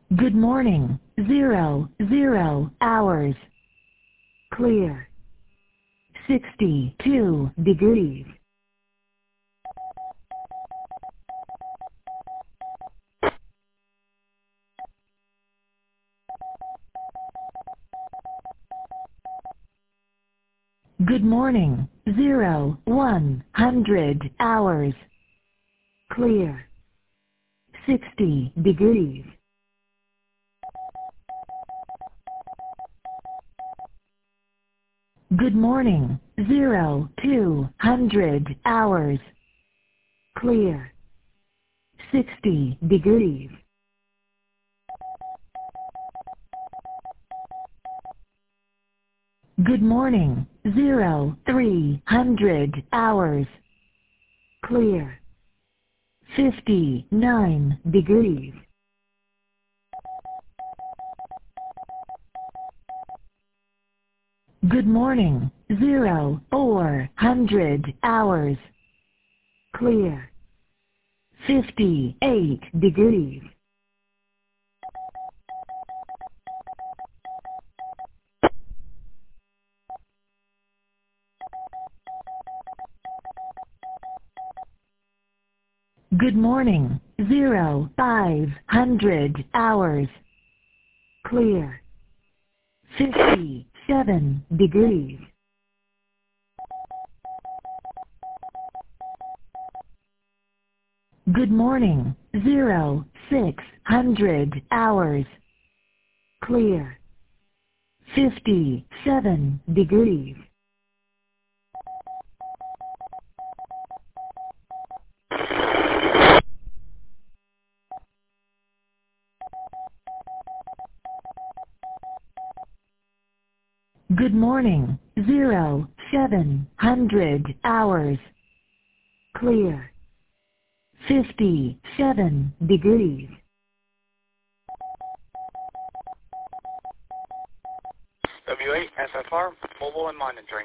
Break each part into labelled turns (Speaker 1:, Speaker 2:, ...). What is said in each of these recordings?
Speaker 1: Good morning. 00 hours. Clear. 62 degrees. Good morning. 100 hours. Clear. 60 degrees. Good morning. 200 hours. Clear. 60 degrees. Good morning. 300 hours. Clear. 59 degrees. Good morning. 400 hours. Clear. 58 degrees. Good morning. 500 hours. Clear. 57 degrees. Good morning. 600 hours. Clear. 57 degrees. Good morning. 700 hours. Clear. 57 degrees.
Speaker 2: W8 SFR, mobile and monitoring.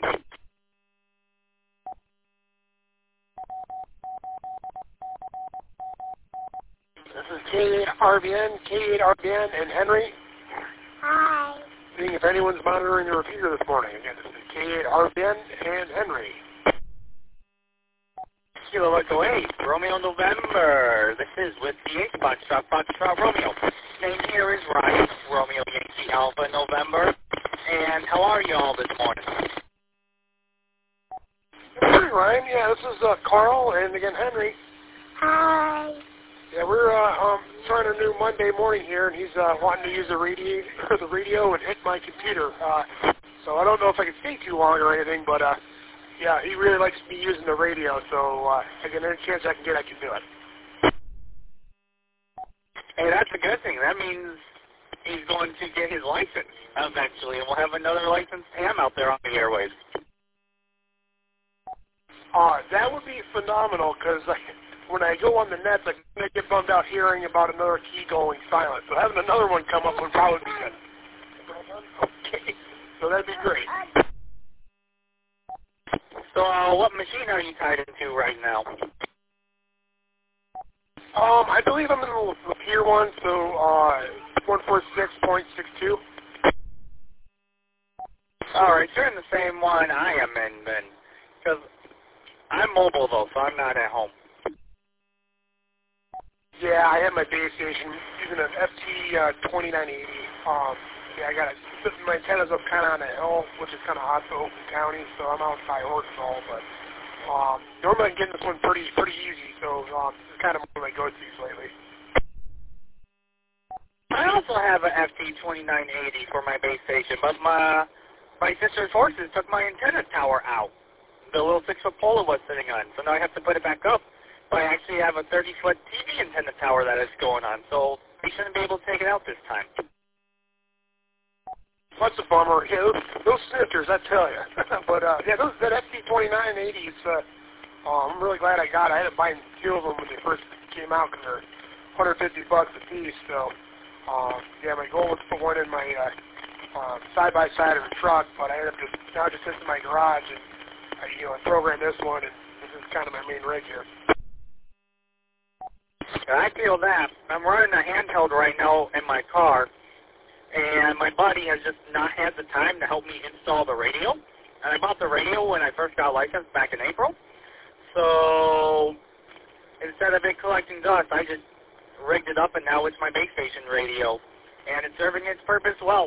Speaker 3: This is K8RBN, and Henry.
Speaker 4: Hi.
Speaker 3: Seeing if anyone's monitoring the repeater this morning. Again, this is K8RBN and Henry.
Speaker 2: Kilo Echo 8, Romeo November. This is with the 8 Foxtrot Romeo. Name here is Ryan, Romeo Yankee Alpha November. And how are you all this morning?
Speaker 3: Good morning, Ryan. Yeah, this is Carl, and again, Henry.
Speaker 4: Hi.
Speaker 3: Yeah, we're trying a new Monday morning here, and he's wanting to use the radio and hit my computer. So I don't know if I can stay too long or anything, but yeah, he really likes me using the radio, so again, any chance I can get, I can do it.
Speaker 2: Hey, that's a good thing. That means he's going to get his license eventually, and we'll have another licensed ham out there on the airwaves.
Speaker 3: That would be phenomenal, because when I go on the net, I'm going to get bummed out hearing about another key going silent. So having another one come up would probably be good. Okay, so that'd be great.
Speaker 2: So what machine are you tied into right now?
Speaker 3: I believe I'm in the Lapeer one, so 146.62.
Speaker 2: Alright, you're in the same one I am in then. Because I'm mobile though, so I'm not at home.
Speaker 3: Yeah, I have my base station using an FT2980. Yeah, I got it. My antenna's up kind of on a hill, which is kind of hot for Oakland County, so I'm outside Ortonville. But normally I'm getting this one pretty easy, so this is kind of one of my go-tos lately.
Speaker 2: I also have an FT2980 for my base station, but my sister's horses took my antenna tower out. The little 6-foot pole it was sitting on, so now I have to put it back up. But I actually have a 30-foot TV antenna tower that is going on, so I shouldn't be able to take it out this time.
Speaker 3: That's a bummer. Yeah, those snifters, I tell you. But yeah, that FT2980 is. I'm really glad I got it. I had to buy 2 of them when they first came out because they're $150 a piece. So yeah, my goal was to put one in my side by side of the truck, but I ended up just sits in my garage, and I programmed this one, and this is kind of my main rig here.
Speaker 2: I feel that. I'm running a handheld right now in my car, and my buddy has just not had the time to help me install the radio. And I bought the radio when I first got licensed back in April. So instead of it collecting dust, I just rigged it up, and now it's my base station radio, and it's serving its purpose well.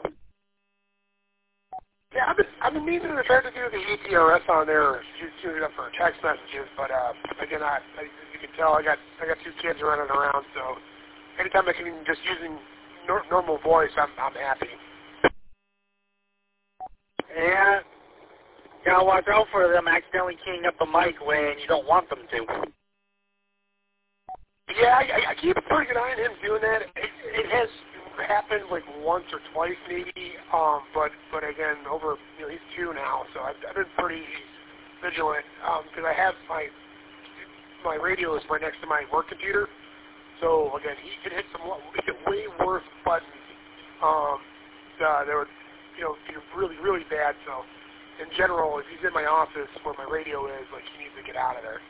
Speaker 3: Yeah, I've been meaning to try to do the ETRS on there, shoot it up for text messages, but again, as you can tell, I got 2 kids running around, so anytime I can just using normal voice, I'm happy.
Speaker 2: Yeah, gotta watch out for them accidentally keying up the mic when you don't want them to. Yeah,
Speaker 3: I keep a pretty good eye on him doing that. It has happened like once or twice maybe, but again, over, he's 2 now, so I've been pretty vigilant, because I have my radio is right next to my work computer, so again, he could hit way worse buttons, that would, be really, really bad, so in general, if he's in my office where my radio is, like, he needs to get out of there.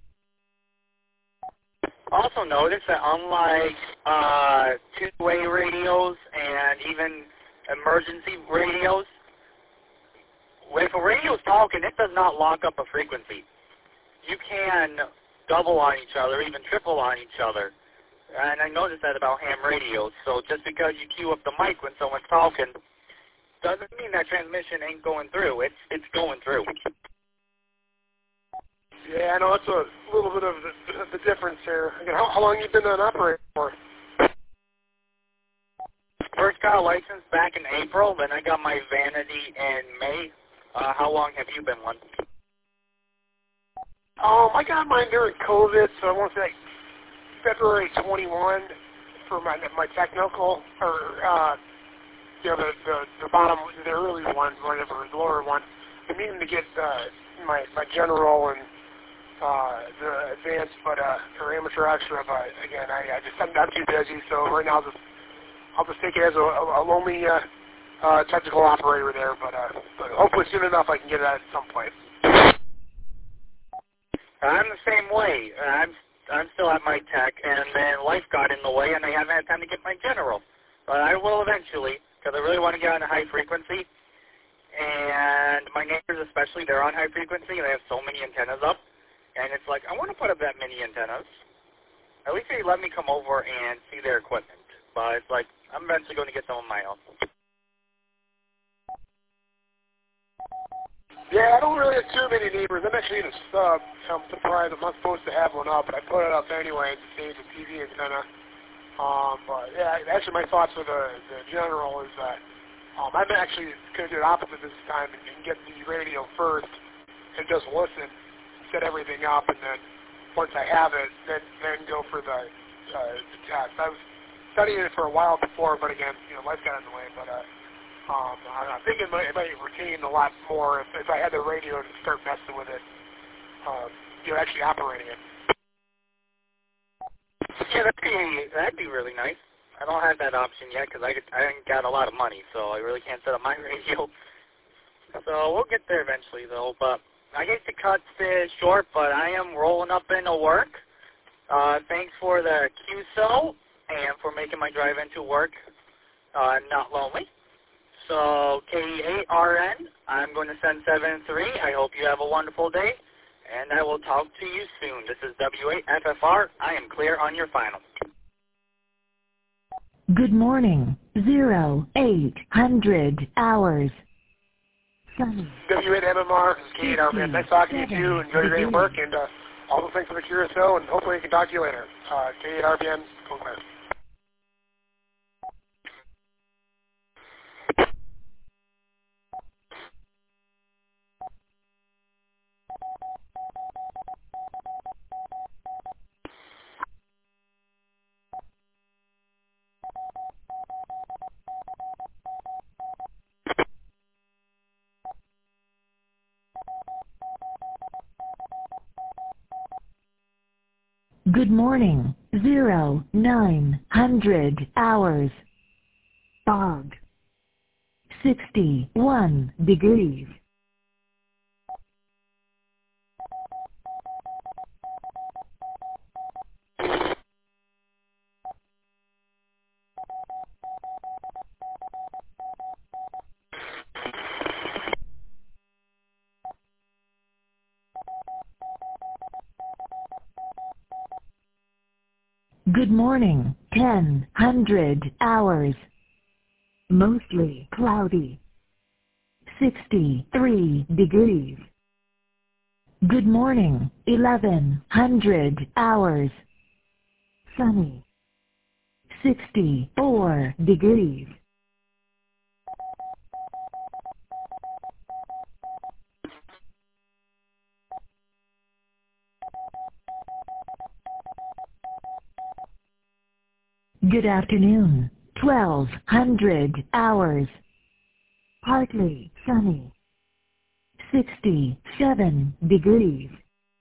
Speaker 2: Also notice that unlike two-way radios and even emergency radios, if a radio is talking, it does not lock up a frequency. You can double on each other, even triple on each other. And I noticed that about ham radios. So just because you cue up the mic when someone's talking doesn't mean that transmission ain't going through. It's going through.
Speaker 3: Yeah, I know that's a little bit of the difference here. Again, how long have you been an operator for?
Speaker 2: First got a license back in April, then I got my vanity in May. How long have you been one?
Speaker 3: I got mine during COVID, so I want to say February 21 for my technical, or the bottom, the early one, whatever, the lower one. I'm meaning to get my general and the advanced, or amateur extra, but again, I'm too busy, so right now I'll just take it as a lonely technical operator there, but hopefully soon enough I can get it at some place.
Speaker 2: I'm the same way. I'm still at my tech, and then life got in the way, and I haven't had time to get my general. But I will eventually, because I really want to get on a high frequency. And my neighbors especially, they're on high frequency, and they have so many antennas up. And it's like, I want to put up that many antennas. At least they let me come over and see their equipment. But it's like, I'm eventually going to get some of my own.
Speaker 3: Yeah, I don't really have too many neighbors. I'm actually in a sub. I'm surprised I'm not supposed to have one up, but I put it up anyway to save the TV antenna. But yeah, actually my thoughts for the general is that I'm actually going to do the opposite this time and get the radio first and just listen, set everything up, and then once I have it, then go for the test. I was studying it for a while before, but again, life got in the way. But I'm thinking it might retain a lot more if I had the radio to start messing with it, actually operating it.
Speaker 2: Yeah, that'd be really nice. I don't have that option yet because I ain't got a lot of money, so I really can't set up my radio. So we'll get there eventually, though. But I hate to cut this short, but I am rolling up into work. Thanks for the QSO and for making my drive into work not lonely. So KE8RN, I'm going to send 73. I hope you have a wonderful day, and I will talk to you soon. This is W8FFR. I am clear on your final.
Speaker 1: Good morning. 0800 hours. Sunny.
Speaker 3: W8MMR, this is KE8RN. Nice talking to you. Enjoy your day at work, and also thanks for the QSO, and hopefully I can talk to you later. KE8RN, go clear.
Speaker 1: Good morning. 0900 hours. Fog. 61 degrees. Good morning. 10:00 hours. Mostly cloudy. 63 degrees. Good morning. 11:00 hours. Sunny. 64 degrees. Good afternoon. 12:00 hours. Partly sunny. 67 degrees.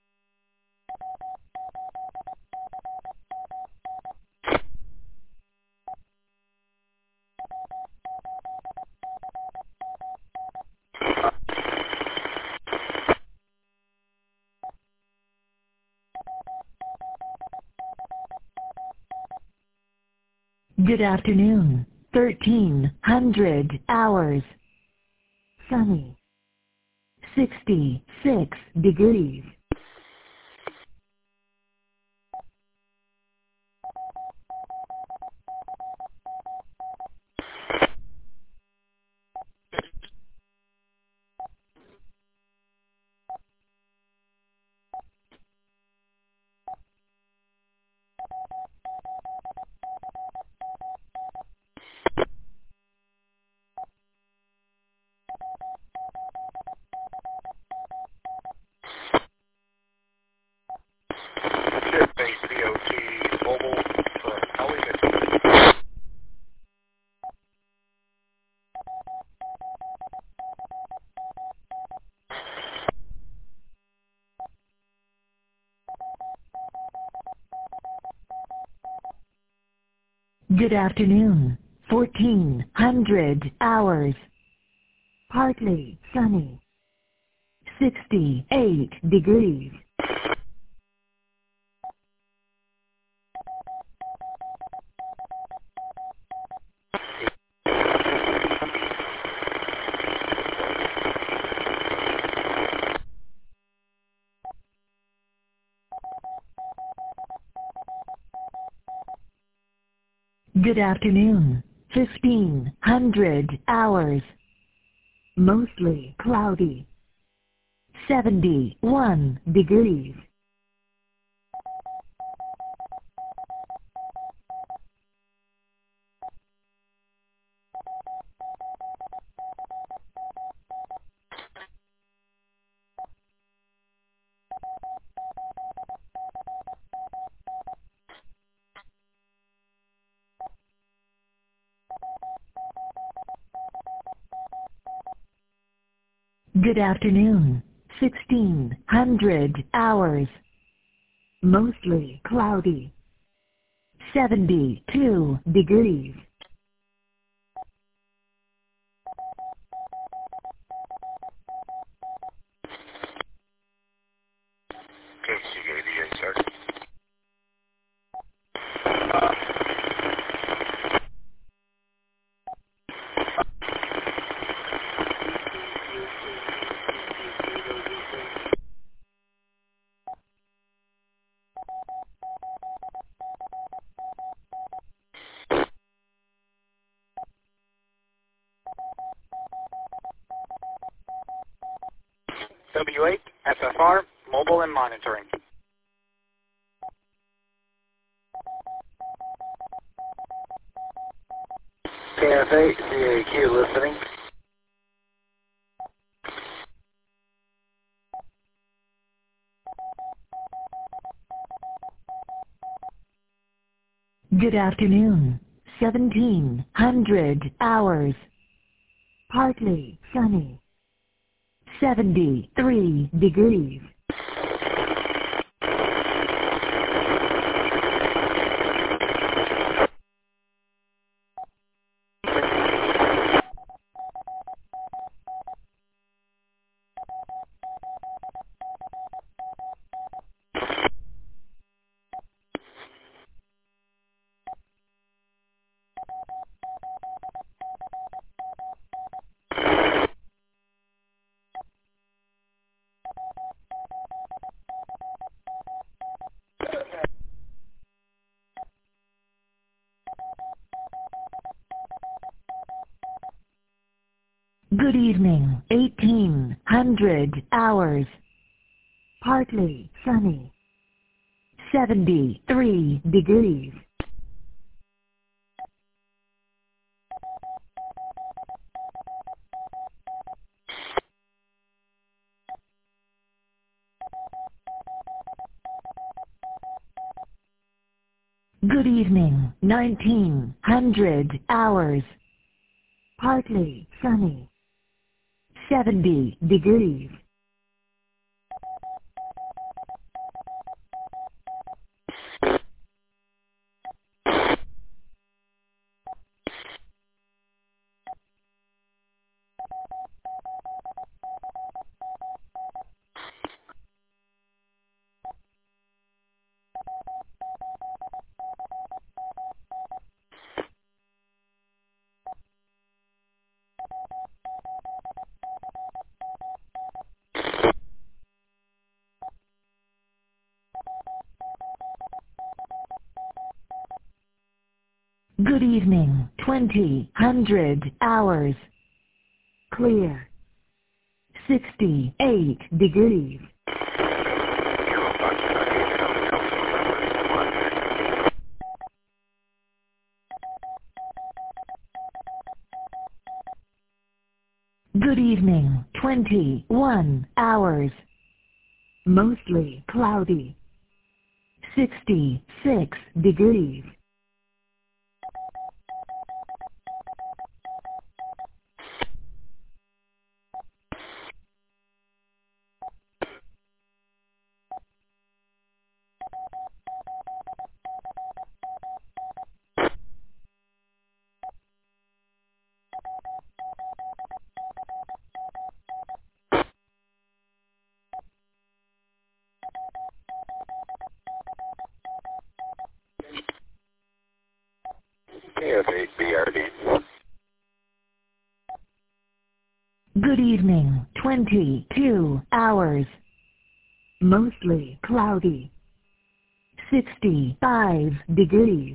Speaker 1: Good afternoon. 13:00 hours. Sunny. 66 degrees.
Speaker 2: Base DOT mobile for Ellie.
Speaker 1: Good afternoon. 14:00 hours. Partly sunny. 68 degrees. Good afternoon. 15:00 hours. Mostly cloudy. 71 degrees. Good afternoon. 16:00 hours. Mostly cloudy. 72 degrees.
Speaker 2: KC88, sir. W8, FFR, mobile and monitoring. KF8, CAQ listening.
Speaker 1: Good afternoon. 17:00 hours. Partly sunny. 73 degrees. Good evening. 1800 hours. Partly sunny. 73 degrees. Good evening. 1900 hours. Partly sunny. 70 degrees. Good evening. 2000 hours. Clear. 68 degrees. Good evening. 21 hours. Mostly cloudy. 66 degrees.
Speaker 5: KF8BRD.
Speaker 1: Good evening. 22 hours. Mostly cloudy. 65 degrees.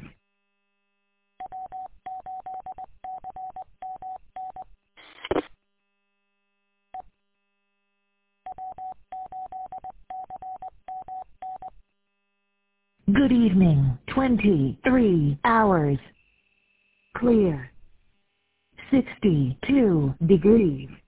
Speaker 1: Good evening. 23 hours. Clear. 62 degrees.